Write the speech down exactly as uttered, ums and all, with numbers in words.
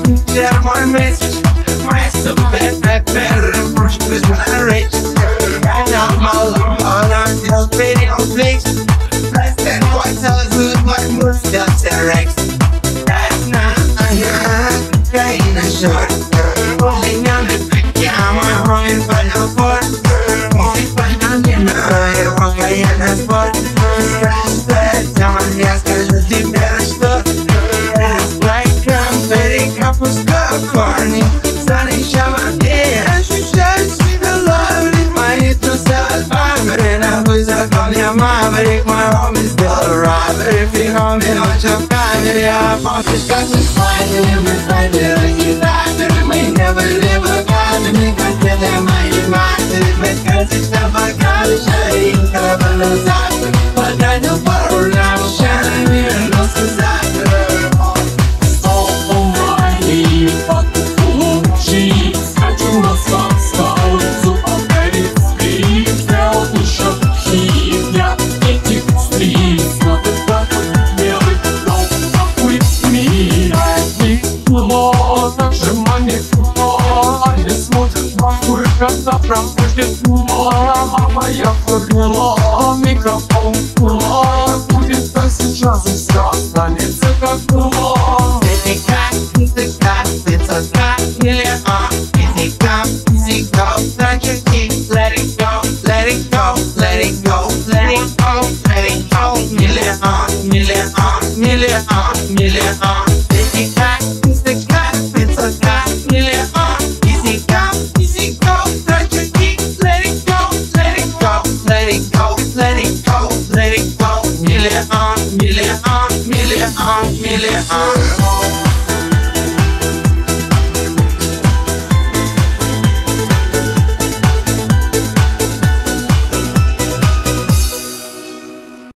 share my message. My super pepper, brush with my rage. And I'm all on our tail, pretty on flicks. Blessed and white cells with my mustache Rex. That's not a hand, trying a short. Holding on the back, yeah, I'm a running for the fort. Music by none, you know, I'm running in the sport. Scratch that, someone else can just leave that stuff. It's like I'm very couple stuff, corny. Sunny shower, yeah, and she says, see the love in my hit to sell. And I was up on your maverick, my home is still alive. If you home in on your family, I'm off the stuff to find you. Never find it like you like it. We never live a God to make us feel that my mind is because it's not my God to shine. Cover those eyes, but I know for now, shining here and lost disaster. Oh my, fuck the fool, she скачу на сам стал, зубами скрип, взял еще хит, я этих стрип, смотрит так, белый, но with me, I ло, нажимание куло, они смотрят вокруг, когда пробудет куло, а моя формула, микрофон куло, будет так сейчас и все останется как куло. Easy cut, easy cut, it's a cut, yeah, uh. Easy come, easy go, touch your cheek, let it go, let it go, let it go, let it go, let it go. Million, uh, million, uh, million, uh, million, uh. Easy cut, easy cut, it's a cut, million, uh. Easy come, easy go, touch your cheek, let it go, let it go, let it go, let it go, let it go. Million, uh, million, uh, million, uh, million, uh.